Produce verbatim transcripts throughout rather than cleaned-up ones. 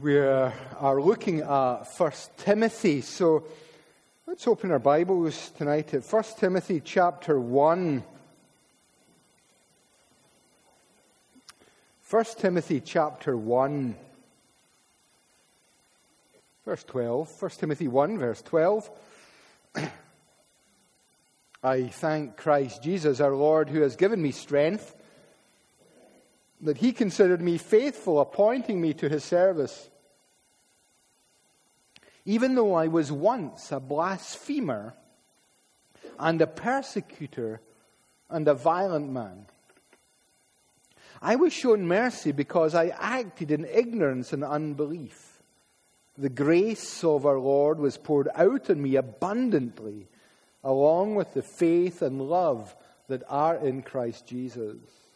We are looking at First Timothy, so let's open our Bibles tonight at First Timothy chapter one. First Timothy chapter one, verse twelve. First Timothy one, verse twelve. I thank Christ Jesus our Lord, who has given me strength, that he considered me faithful, appointing me to his service. Even though I was once a blasphemer and a persecutor and a violent man, I was shown mercy because I acted in ignorance and unbelief. The grace of our Lord was poured out on me abundantly, along with the faith and love that are in Christ Jesus.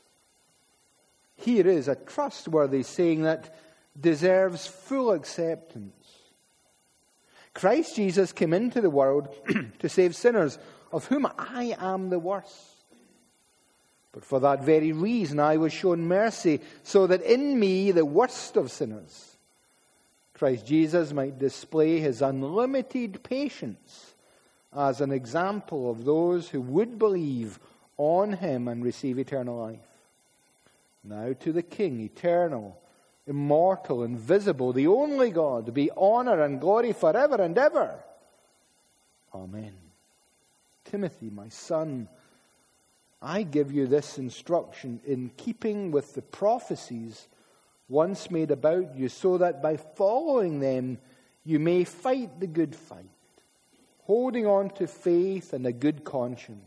Here is a trustworthy saying that deserves full acceptance. Christ Jesus came into the world to save sinners, of whom I am the worst. But for that very reason I was shown mercy, so that in me, the worst of sinners, Christ Jesus might display his unlimited patience as an example of those who would believe on him and receive eternal life. Now to the King, eternal, immortal, invisible, the only God, be honor and glory forever and ever. Amen. Timothy, my son, I give you this instruction in keeping with the prophecies once made about you, so that by following them you may fight the good fight, holding on to faith and a good conscience.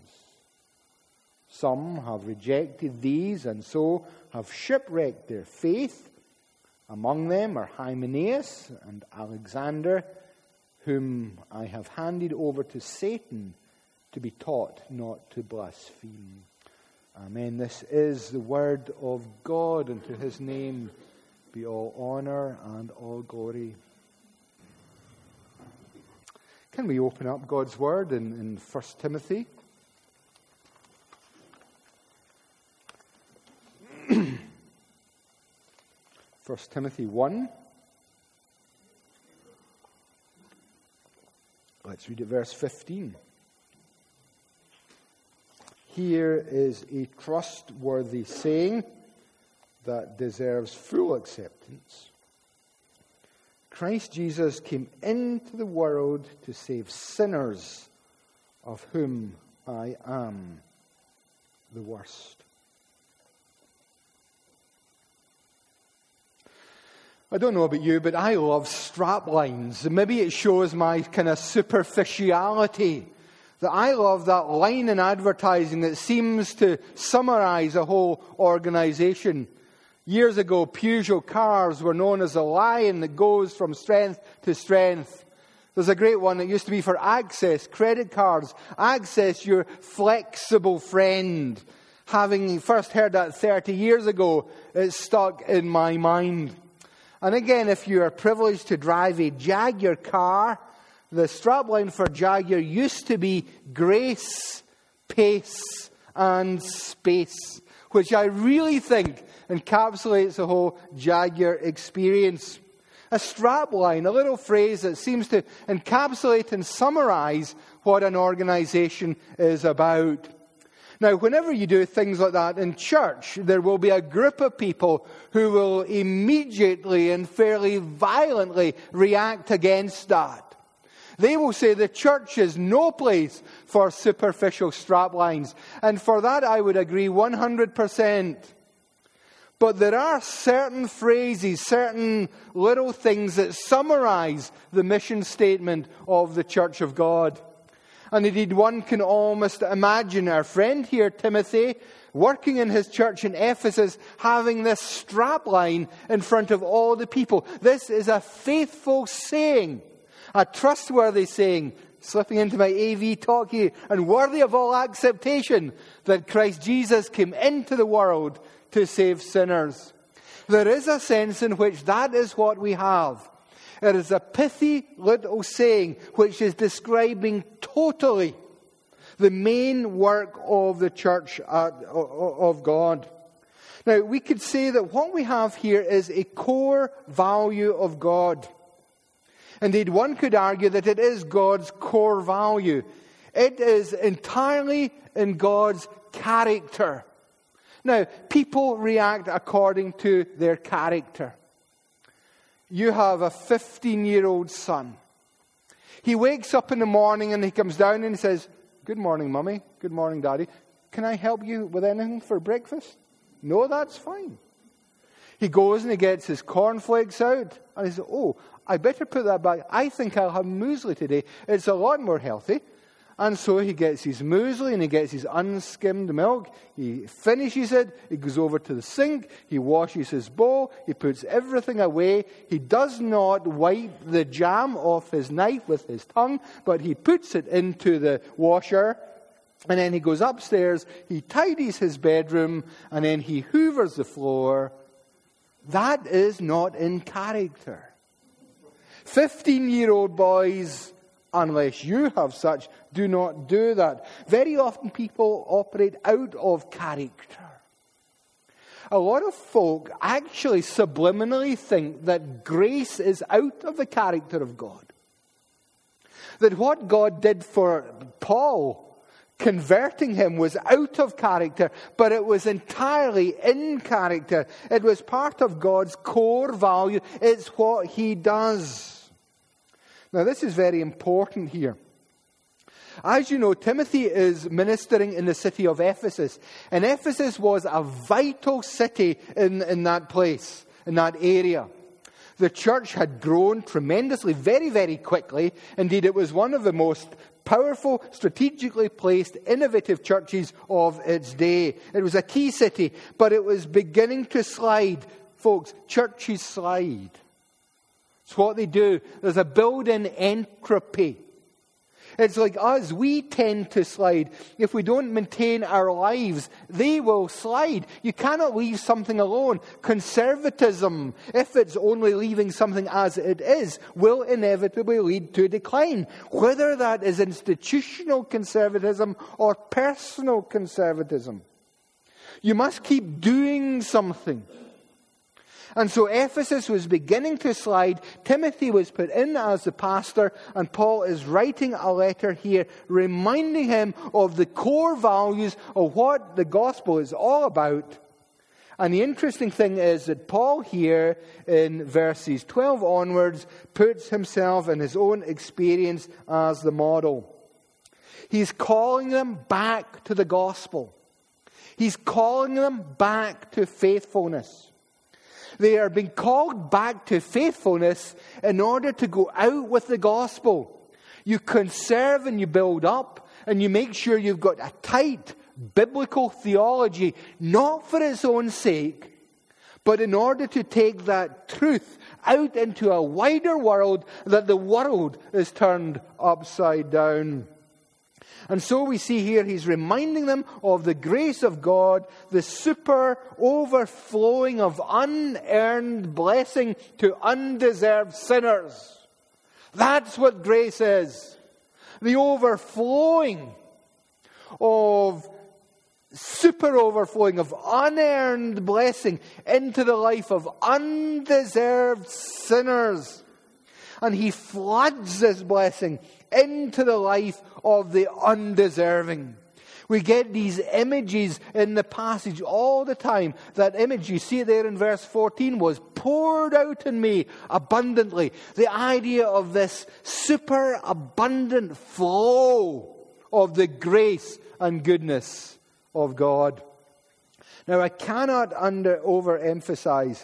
Some have rejected these and so have shipwrecked their faith. Among them are Hymenaeus and Alexander, whom I have handed over to Satan to be taught not to blaspheme. Amen. This is the word of God, and to his name be all honor and all glory. Can we open up God's word in, in First Timothy? First Timothy one. Let's read it, verse fifteen. Here is a trustworthy saying that deserves full acceptance. Christ Jesus came into the world to save sinners, of whom I am the worst. I don't know about you, but I love strap lines. Maybe it shows my kind of superficiality. That I love that line in advertising that seems to summarize a whole organization. Years ago, Peugeot cars were known as a lion that goes from strength to strength. There's a great one that used to be for Access, credit cards. Access, your flexible friend. Having first heard that thirty years ago, it stuck in my mind. And again, if you are privileged to drive a Jaguar car, the strapline for Jaguar used to be grace, pace, and space, which I really think encapsulates the whole Jaguar experience. A strapline, a little phrase that seems to encapsulate and summarize what an organization is about. Now, whenever you do things like that in church, there will be a group of people who will immediately and fairly violently react against that. They will say the church is no place for superficial straplines. And for that I would agree one hundred percent. But there are certain phrases, certain little things that summarize the mission statement of the Church of God. And indeed, one can almost imagine our friend here, Timothy, working in his church in Ephesus, having this strapline in front of all the people. This is a faithful saying, a trustworthy saying, slipping into my A V talk here, and worthy of all acceptation, that Christ Jesus came into the world to save sinners. There is a sense in which that is what we have. It is a pithy little saying which is describing totally the main work of the church of God. Now, we could say that what we have here is a core value of God. Indeed, one could argue that it is God's core value. It is entirely in God's character. Now, people react according to their character. You have a fifteen-year-old son. He wakes up in the morning and he comes down and he says, "Good morning, Mummy. Good morning, Daddy. Can I help you with anything for breakfast?" "No, that's fine." He goes and he gets his cornflakes out and he says, "Oh, I better put that back. I think I'll have muesli today. It's a lot more healthy." And so he gets his muesli and he gets his unskimmed milk. He finishes it. He goes over to the sink. He washes his bowl. He puts everything away. He does not wipe the jam off his knife with his tongue, but he puts it into the washer. And then he goes upstairs. He tidies his bedroom. And then he hoovers the floor. That is not in character. Fifteen-year-old boys, unless you have such, do not do that. Very often people operate out of character. A lot of folk actually subliminally think that grace is out of the character of God. That what God did for Paul, converting him, was out of character, but it was entirely in character. It was part of God's core value. It's what he does. Now, this is very important here. As you know, Timothy is ministering in the city of Ephesus. And Ephesus was a vital city in, in that place, in that area. The church had grown tremendously, very, very quickly. Indeed, it was one of the most powerful, strategically placed, innovative churches of its day. It was a key city, but it was beginning to slide. Folks, churches slide. It's what they do. There's a built-in entropy. It's like us. We tend to slide. If we don't maintain our lives, they will slide. You cannot leave something alone. Conservatism, if it's only leaving something as it is, will inevitably lead to decline. Whether that is institutional conservatism or personal conservatism. You must keep doing something. And so Ephesus was beginning to slide. Timothy was put in as the pastor, and Paul is writing a letter here reminding him of the core values of what the gospel is all about. And the interesting thing is that Paul here in verses twelve onwards puts himself and his own experience as the model. He's calling them back to the gospel. He's calling them back to faithfulness. They are being called back to faithfulness in order to go out with the gospel. You conserve and you build up, and you make sure you've got a tight biblical theology, not for its own sake, but in order to take that truth out into a wider world that the world is turned upside down. And so we see here he's reminding them of the grace of God, the super overflowing of unearned blessing to undeserved sinners. That's what grace is. The overflowing of, super overflowing of unearned blessing into the life of undeserved sinners. And he floods this blessing into the life of the undeserving. We get these images in the passage all the time. That image, you see it there in verse fourteen, was poured out in me abundantly. The idea of this super abundant flow of the grace and goodness of God. Now, I cannot under overemphasize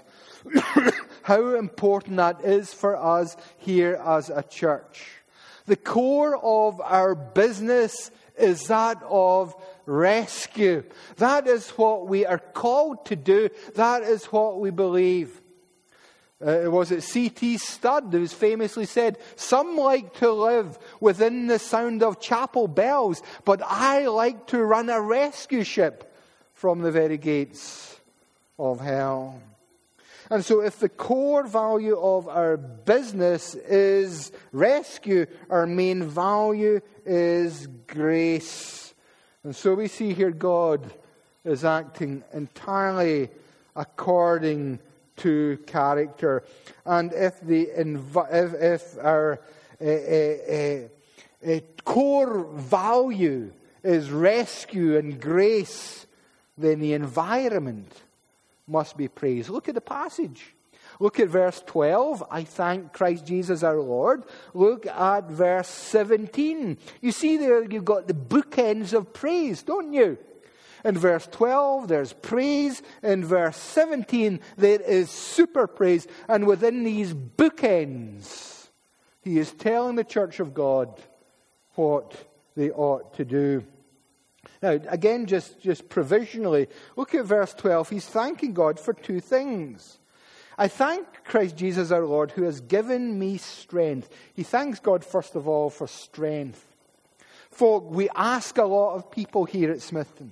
how important that is for us here as a church. The core of our business is that of rescue. That is what we are called to do. That is what we believe. Uh, was it C T Studd who famously said, "Some like to live within the sound of chapel bells, but I like to run a rescue ship from the very gates of hell." And so if the core value of our business is rescue, our main value is grace. And so we see here God is acting entirely according to character. And if the inv- if, if our uh, uh, uh, core value is rescue and grace, then the environment must be praised. Look at the passage. Look at verse twelve. I thank Christ Jesus our Lord. Look at verse seventeen. You see there you've got the bookends of praise, don't you? In verse twelve, there's praise. In verse seventeen, there is super praise. And within these bookends, he is telling the church of God what they ought to do. Now, again, just, just provisionally, look at verse twelve. He's thanking God for two things. I thank Christ Jesus our Lord who has given me strength. He thanks God, first of all, for strength. Folk, we ask a lot of people here at Smithton.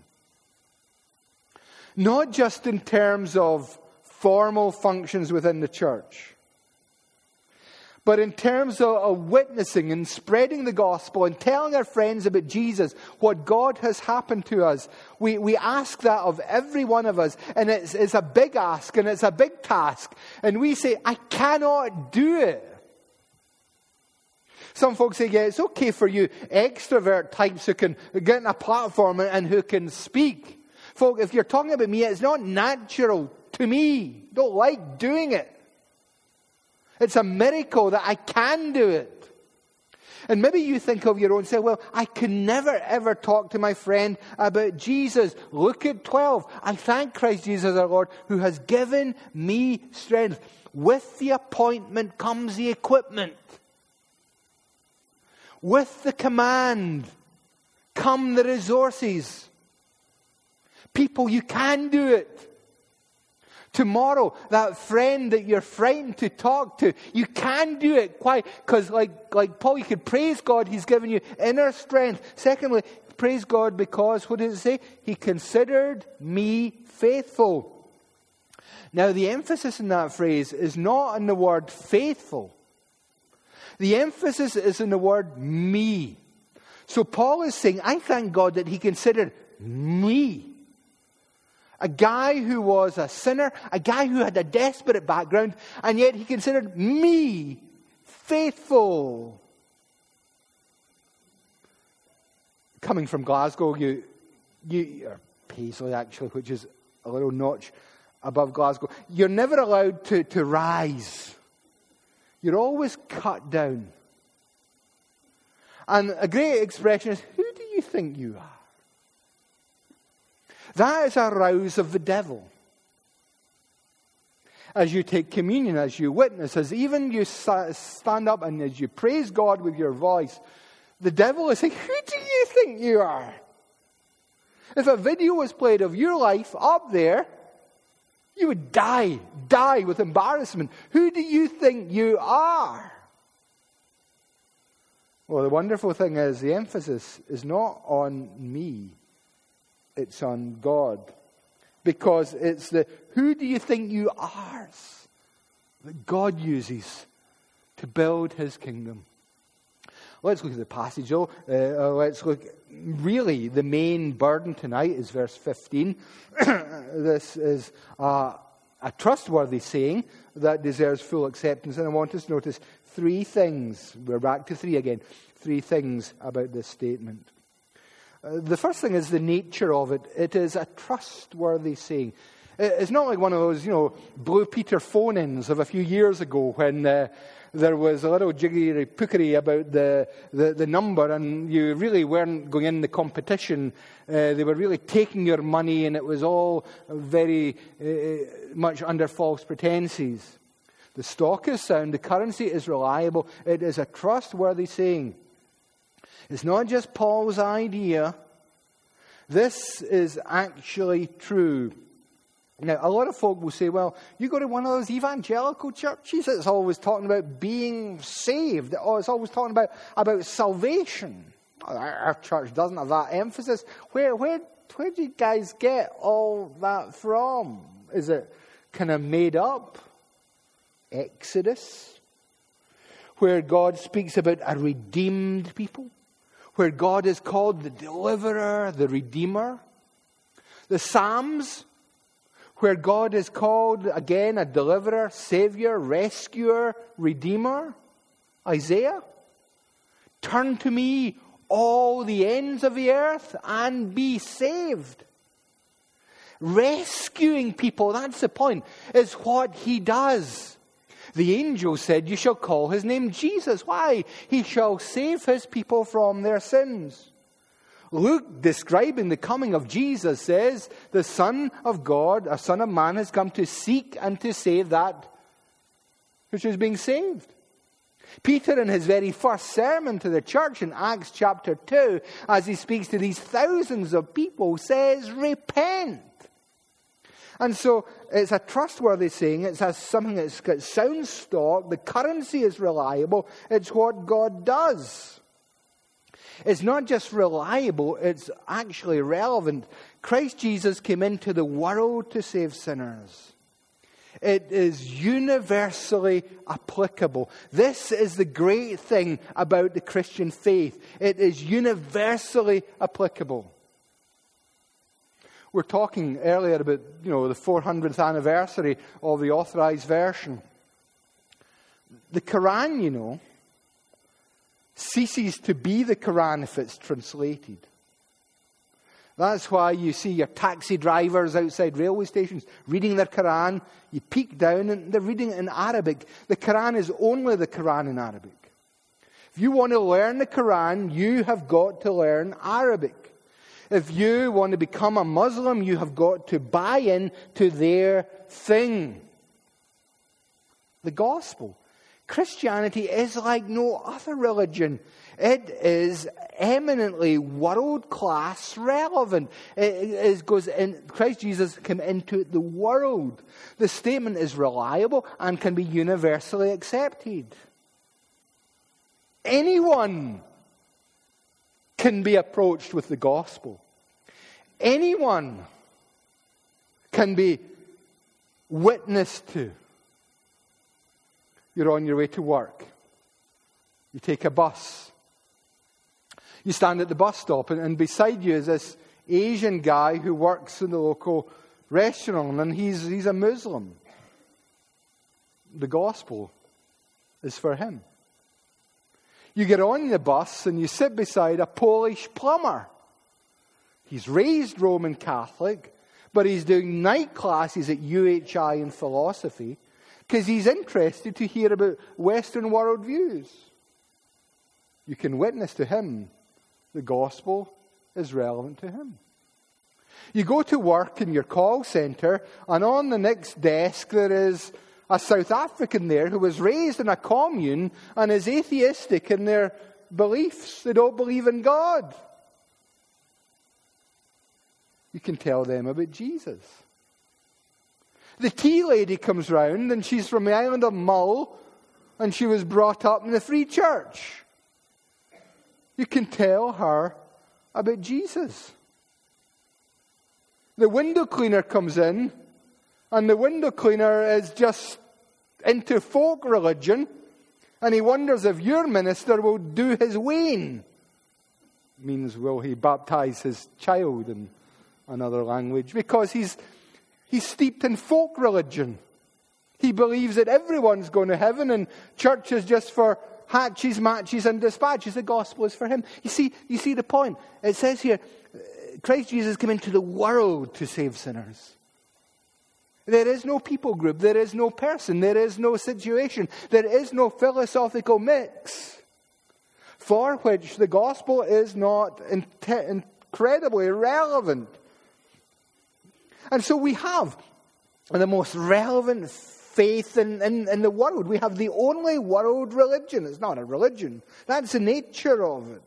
Not just in terms of formal functions within the church, but in terms of, of witnessing and spreading the gospel and telling our friends about Jesus, what God has happened to us. We, we ask that of every one of us. And it's, it's a big ask and it's a big task. And we say, I cannot do it. Some folks say, yeah, it's okay for you extrovert types who can get on a platform and, and who can speak. Folk, if you're talking about me, it's not natural to me. I don't like doing it. It's a miracle that I can do it. And maybe you think of your own, say, well, I can never ever talk to my friend about Jesus. Look at twelve. I thank Christ Jesus our Lord who has given me strength. With the appointment comes the equipment. With the command come the resources. People, you can do it. Tomorrow, that friend that you're frightened to talk to, you can do it. Why? Because like, like Paul, you could praise God, he's given you inner strength. Secondly, praise God because, what does it say? He considered me faithful. Now, the emphasis in that phrase is not on the word faithful. The emphasis is in the word me. So Paul is saying, I thank God that he considered me. A guy who was a sinner, a guy who had a desperate background, and yet he considered me faithful. Coming from Glasgow, you, you, or Paisley actually, which is a little notch above Glasgow, you're never allowed to, to rise. You're always cut down. And a great expression is, who do you think you are? That is a rouse of the devil. As you take communion, as you witness, as even you stand up and as you praise God with your voice, the devil is saying, who do you think you are? If a video was played of your life up there, you would die, die with embarrassment. Who do you think you are? Well, the wonderful thing is the emphasis is not on me. It's on God. Because it's the who do you think you are that God uses to build his kingdom. Let's look at the passage though. Uh, let's look, really the main burden tonight is verse fifteen. This is uh, a trustworthy saying that deserves full acceptance. And I want us to notice three things. We're back to three again. Three things about this statement. Uh, the first thing is the nature of it. It is a trustworthy saying. It's not like one of those, you know, Blue Peter phone-ins of a few years ago when uh, there was a little jiggery-pookery about the, the, the number and you really weren't going in the competition. Uh, they were really taking your money and it was all very uh, much under false pretenses. The stock is sound. The currency is reliable. It is a trustworthy saying. It's not just Paul's idea. This is actually true. Now, a lot of folk will say, well, you go to one of those evangelical churches that's always talking about being saved. Or it's always talking about, about salvation. Our, our church doesn't have that emphasis. Where, where, where do you guys get all that from? Is it kind of made up? Exodus, where God speaks about a redeemed people, where God is called the deliverer, the redeemer. The Psalms, where God is called again a deliverer, savior, rescuer, redeemer? Isaiah? Turn to me, all the ends of the earth, and be saved. Rescuing people, that's the point, is what he does. The angel said, you shall call his name Jesus. Why? He shall save his people from their sins. Luke, describing the coming of Jesus, says, the Son of God, a Son of Man, has come to seek and to save that which is being saved. Peter, in his very first sermon to the church in Acts chapter two, as he speaks to these thousands of people, says, repent. And so it's a trustworthy saying. It's a, something that's got sound stock. The currency is reliable. It's what God does. It's not just reliable, it's actually relevant. Christ Jesus came into the world to save sinners. It is universally applicable. This is the great thing about the Christian faith. It is universally applicable. We're talking earlier about, you know, the four hundredth anniversary of the Authorized Version. The Quran, you know, ceases to be the Quran if it's translated. That's why you see your taxi drivers outside railway stations reading their Quran. You peek down and they're reading it in Arabic. The Quran is only the Quran in Arabic. If you want to learn the Quran, you have got to learn Arabic. If you want to become a Muslim, you have got to buy in to their thing. The gospel. Christianity is like no other religion. It is eminently world-class relevant. It is, goes in, Christ Jesus came into the world. The statement is reliable and can be universally accepted. Anyone can be approached with the gospel. Anyone can be witnessed to. You're on your way to work. You take a bus. You stand at the bus stop, and, and beside you is this Asian guy who works in the local restaurant, and he's, he's a Muslim. The gospel is for him. You get on the bus and you sit beside a Polish plumber. He's raised Roman Catholic, but he's doing night classes at U H I in philosophy because he's interested to hear about Western world views. You can witness to him. The gospel is relevant to him. You go to work in your call center, and on the next desk there is a South African there who was raised in a commune and is atheistic in their beliefs. They don't believe in God. You can tell them about Jesus. The tea lady comes round, and she's from the island of Mull, and she was brought up in the Free Church. You can tell her about Jesus. The window cleaner comes in, and the window cleaner is just into folk religion, and he wonders if your minister will do his wane. Means will he baptize his child in another language? Because he's he's steeped in folk religion. He believes that everyone's going to heaven, and church is just for hatches, matches, and dispatches. The gospel is for him. You see, you see the point. It says here, Christ Jesus came into the world to save sinners. There is no people group. There is no person. There is no situation. There is no philosophical mix for which the gospel is not in- incredibly relevant. And so we have the most relevant faith in, in, in the world. We have the only world religion. It's not a religion. That's the nature of it.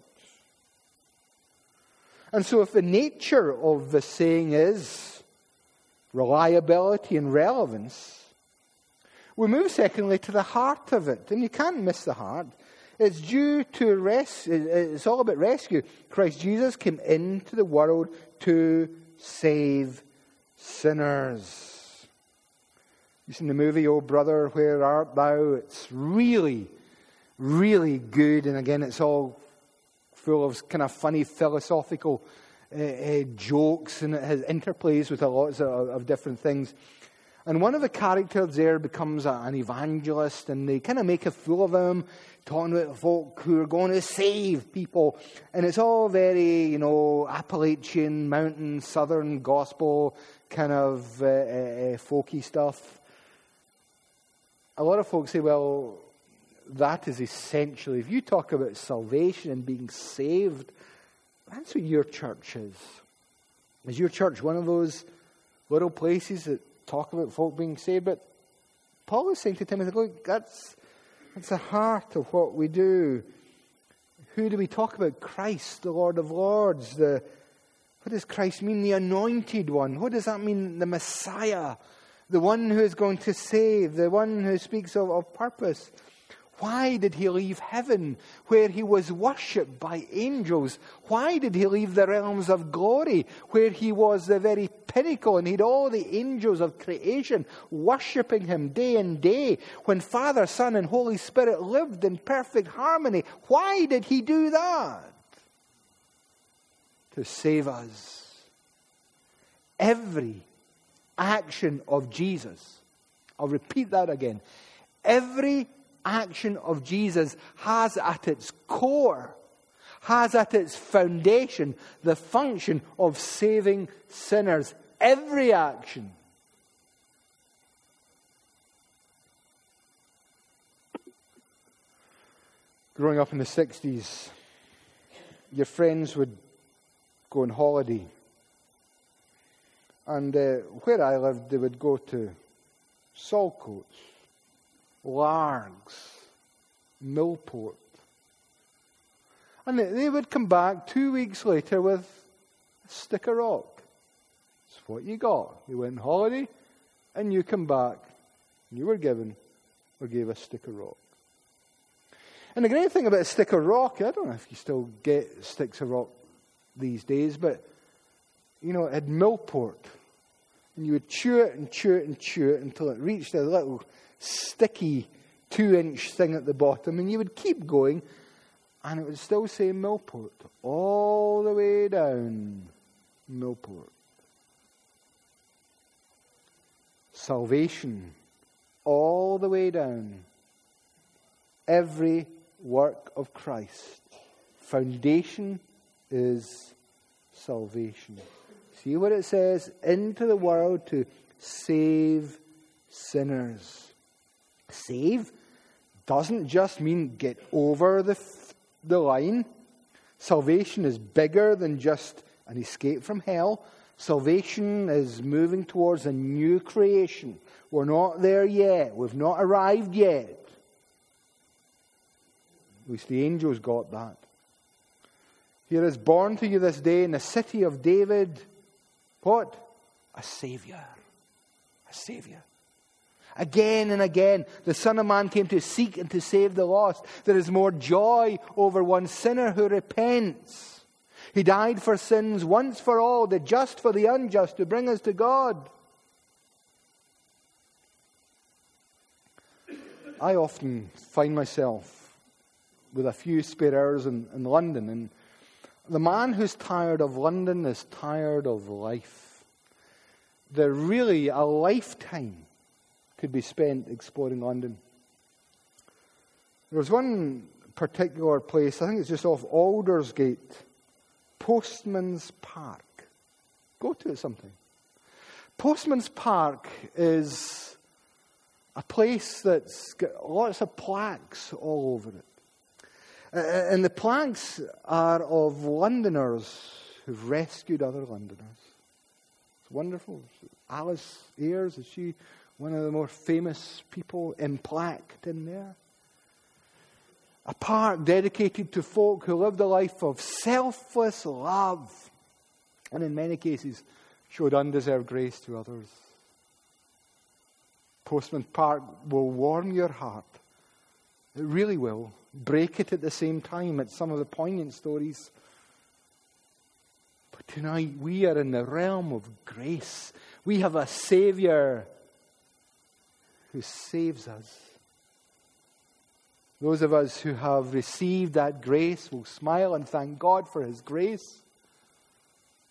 And so if the nature of the saying is reliability and relevance, we move secondly to the heart of it. And you can't miss the heart. It's due to res- it's all about rescue. Christ Jesus came into the world to save sinners. You've seen the movie, Oh Brother, Where Art Thou? It's really, really good. And again, it's all full of kind of funny philosophical uh, uh, jokes, and it has interplays with a lots of, of different things. And one of the characters there becomes a, an evangelist, and they kind of make a fool of him, talking about folk who are going to save people. And it's all very, you know, Appalachian, mountain, southern gospel kind of uh, uh, folky stuff. A lot of folks say, well, that is essentially, if you talk about salvation and being saved, that's what your church is. Is your church one of those little places that talk about folk being saved? But Paul is saying to Timothy, look, that's, that's the heart of what we do. Who do we talk about? Christ, the Lord of Lords. The, what does Christ mean? The Anointed One. What does that mean? The Messiah. The one who is going to save. The one who speaks of, of purpose. Why did he leave heaven, where he was worshipped by angels? Why did he leave the realms of glory, where he was the very pinnacle and he had all the angels of creation worshipping him day and day, when Father, Son, and Holy Spirit lived in perfect harmony? Why did he do that? To save us. Every action of Jesus, I'll repeat that again, every action of Jesus has at its core, has at its foundation, the function of saving sinners. Every action. Growing up in the sixties, your friends would go on holiday. And uh, where I lived, they would go to Saltcoats, Largs, Millport. And they would come back two weeks later with a stick of rock. It's what you got. You went on holiday and you come back. You were given or gave a stick of rock. And the great thing about a stick of rock, I don't know if you still get sticks of rock these days, but you know, at Millport, and you would chew it and chew it and chew it until it reached a little sticky two-inch thing at the bottom, and you would keep going, and it would still say Millport all the way down Millport. Salvation all the way down. Every work of Christ. Foundation is salvation. See what it says? Into the world to save sinners. Save doesn't just mean get over the, the line. Salvation is bigger than just an escape from hell. Salvation is moving towards a new creation. We're not there yet. We've not arrived yet. At least the angels got that. Here is born to you this day in the city of David, what? A Savior. A Savior. Again and again, the Son of Man came to seek and to save the lost. There is more joy over one sinner who repents. He died for sins once for all, the just for the unjust, to bring us to God. I often find myself with a few spare hours in, in London, and the man who's tired of London is tired of life. There really a lifetime could be spent exploring London. There was one particular place, I think it's just off Aldersgate, Postman's Park. Go to it sometime. Postman's Park is a place that's got lots of plaques all over it. Uh, and the plaques are of Londoners who've rescued other Londoners. It's wonderful. Alice Ayres, is she one of the more famous people emplaqued in there? A park dedicated to folk who lived a life of selfless love and in many cases showed undeserved grace to others. Postman Park will warm your heart. It really will. Break it at the same time at some of the poignant stories. But tonight we are in the realm of grace. We have a Savior who saves us. Those of us who have received that grace will smile and thank God for His grace.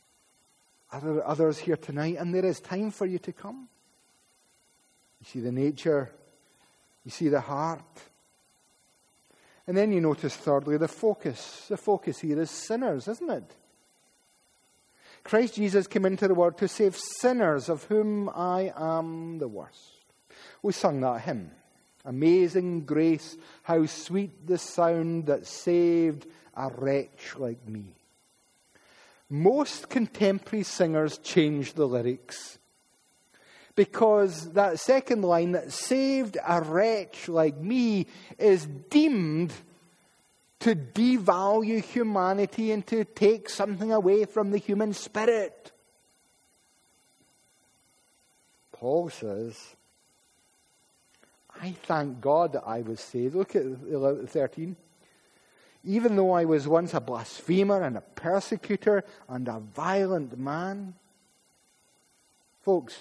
Are there others here tonight? And there is time for you to come. You see the nature. You see the heart. And then you notice, thirdly, the focus. The focus here is sinners, isn't it? Christ Jesus came into the world to save sinners, of whom I am the worst. We sung that hymn. Amazing grace, how sweet the sound that saved a wretch like me. Most contemporary singers change the lyrics, because that second line, that saved a wretch like me, is deemed to devalue humanity and to take something away from the human spirit. Paul says, I thank God that I was saved. Look at thirteen. Even though I was once a blasphemer and a persecutor and a violent man. Folks,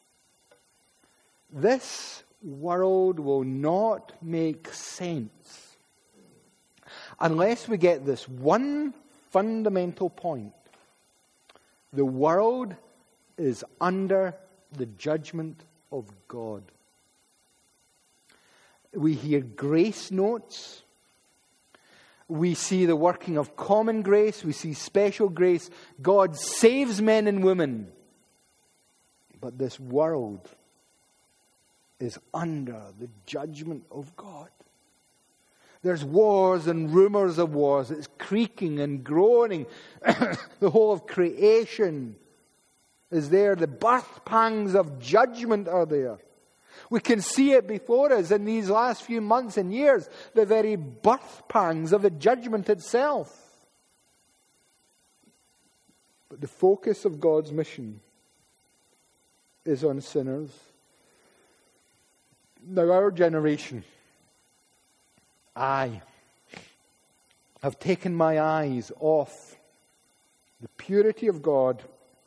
this world will not make sense unless we get this one fundamental point. The world is under the judgment of God. We hear grace notes. We see the working of common grace. We see special grace. God saves men and women. But this world is under the judgment of God. There's wars and rumors of wars. It's creaking and groaning. The whole of creation is there. The birth pangs of judgment are there. We can see it before us in these last few months and years, the very birth pangs of the judgment itself. But the focus of God's mission is on sinners. Now, our generation, I have taken my eyes off the purity of God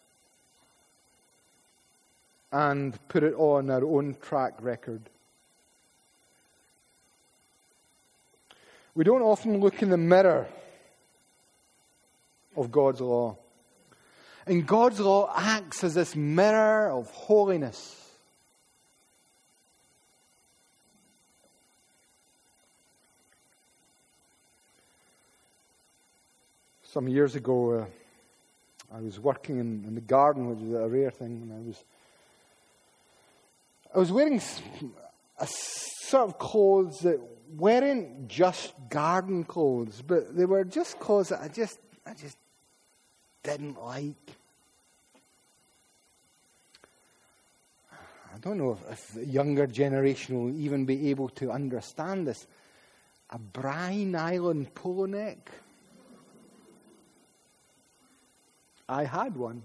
and put it on our own track record. We don't often look in the mirror of God's law. And God's law acts as this mirror of holiness. Some years ago, uh, I was working in, in the garden, which was a rare thing, and I was I was wearing a sort of clothes that weren't just garden clothes, but they were just clothes that I just, I just didn't like. I don't know if, if the younger generation will even be able to understand this. A Bry nylon polo neck. I had one.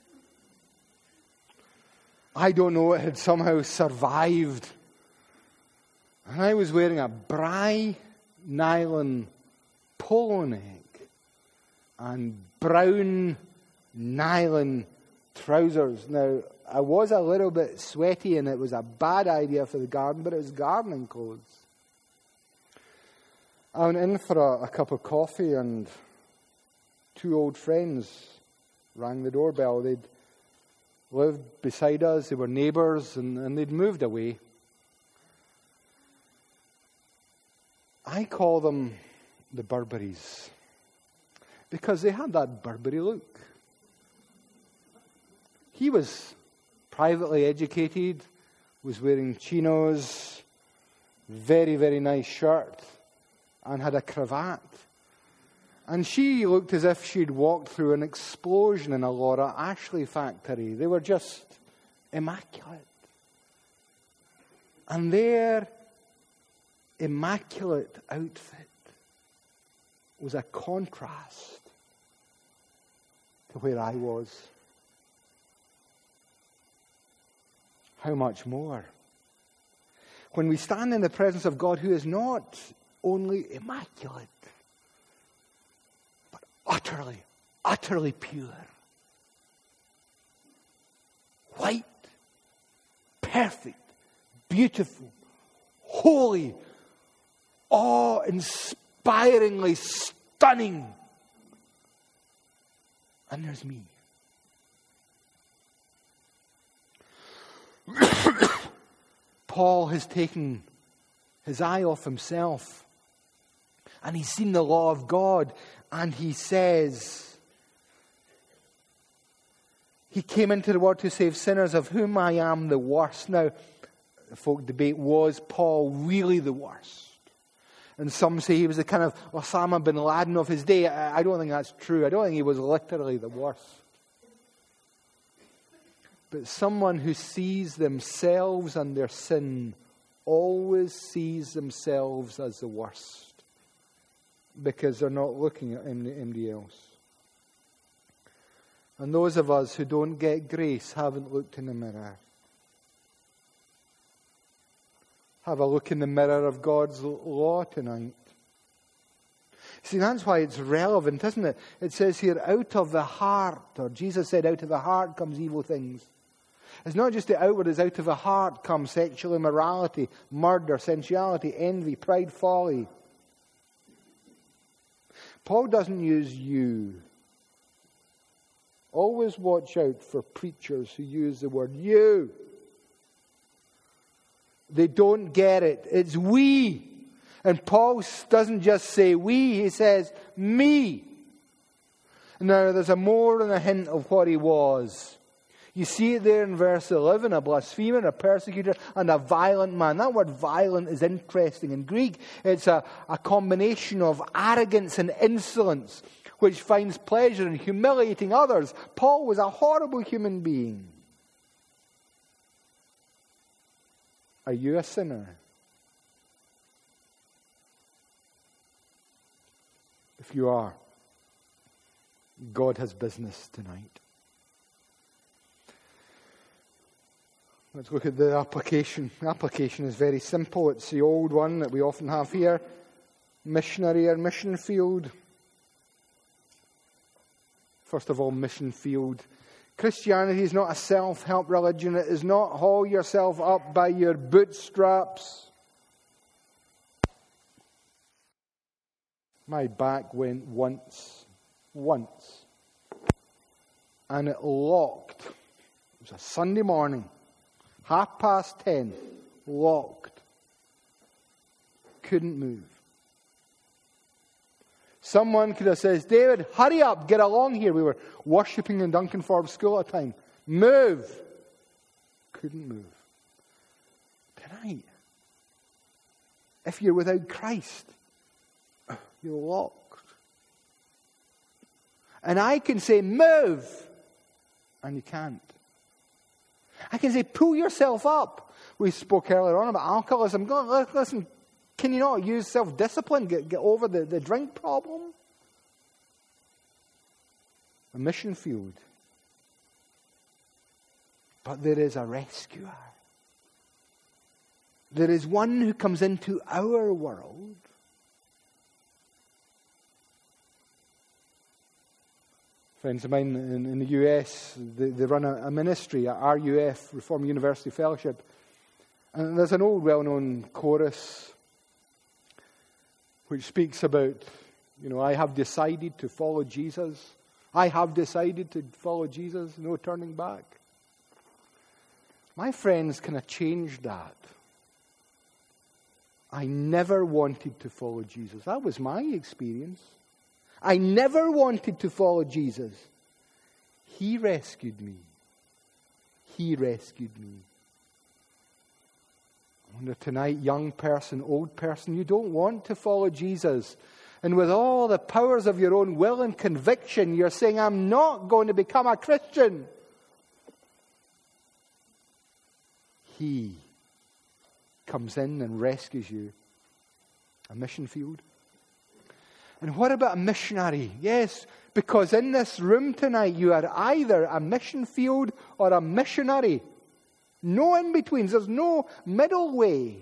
I don't know, it had somehow survived. And I was wearing a Bry nylon polo neck and brown nylon trousers. Now, I was a little bit sweaty and it was a bad idea for the garden, but it was gardening clothes. I went in for a, a cup of coffee and two old friends rang the doorbell. They'd lived beside us, they were neighbours, and, and they'd moved away. I call them the Burberrys because they had that Burberry look. He was privately educated, was wearing chinos, very, very nice shirt, and had a cravat. And she looked as if she'd walked through an explosion in a Laura Ashley factory. They were just immaculate. And their immaculate outfit was a contrast to where I was. How much more when we stand in the presence of God, who is not only immaculate, but utterly, utterly pure. White, perfect, beautiful, holy, awe-inspiringly stunning. And there's me. Paul has taken his eye off himself, and he's seen the law of God, and he says, he came into the world to save sinners, of whom I am the worst. Now, the folk debate, was Paul really the worst? And some say he was the kind of Osama bin Laden of his day. I don't think that's true. I don't think he was literally the worst. But someone who sees themselves and their sin always sees themselves as the worst, because they're not looking at anybody else. And those of us who don't get grace haven't looked in the mirror. Have a look in the mirror of God's law tonight. See, that's why it's relevant, isn't it? It says here, out of the heart, or Jesus said, out of the heart comes evil things. It's not just the outward, it's out of the heart comes sexual immorality, murder, sensuality, envy, pride, folly. Paul doesn't use you. Always watch out for preachers who use the word you. They don't get it. It's we. And Paul doesn't just say we, he says me. Now, there's a more than a hint of what he was. You see it there in verse eleven, a blasphemer, a persecutor, and a violent man. That word violent is interesting. In Greek, it's a, a combination of arrogance and insolence, which finds pleasure in humiliating others. Paul was a horrible human being. Are you a sinner? If you are, God has business tonight. Let's look at the application. The application is very simple. It's the old one that we often have here. Missionary or mission field. First of all, mission field. Christianity is not a self-help religion. It is not haul yourself up by your bootstraps. My back went once, once, and it locked. It was a Sunday morning, half past ten, locked. Couldn't move. Someone could have said, David, hurry up, get along here. We were worshipping in Duncan Forbes School at the time. Move. Couldn't move. Tonight, if you're without Christ, you're locked. And I can say, move, and you can't. I can say, pull yourself up. We spoke earlier on about alcoholism. Listen, can you not use self-discipline? Get, get over the, the drink problem? A mission field. But there is a rescuer. There is one who comes into our world. Friends of mine in, in the U S, they, they run a, a ministry, a R U F, Reformed University Fellowship. And there's an old well-known chorus which speaks about, you know, I have decided to follow Jesus. I have decided to follow Jesus, no turning back. My friends kind of changed that. I never wanted to follow Jesus. That was my experience. I never wanted to follow Jesus. He rescued me. He rescued me. I wonder tonight, young person, old person, you don't want to follow Jesus. And with all the powers of your own will and conviction, you're saying, I'm not going to become a Christian. He comes in and rescues you. A mission field. And what about a missionary? Yes, because in this room tonight, you are either a mission field or a missionary. No in-betweens. There's no middle way.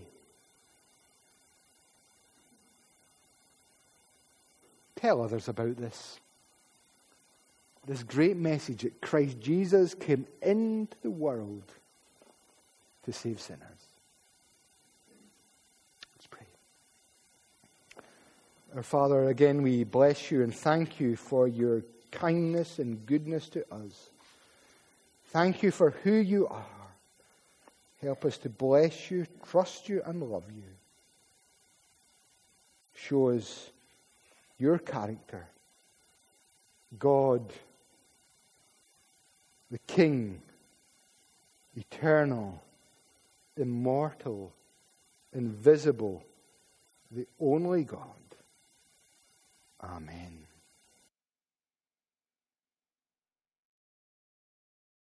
Tell others about this. This great message that Christ Jesus came into the world to save sinners. Let's pray. Our Father, again we bless you and thank you for your kindness and goodness to us. Thank you for who you are. Help us to bless you, trust you, and love you. Show us your character. God, the King, eternal, immortal, invisible, the only God. Amen.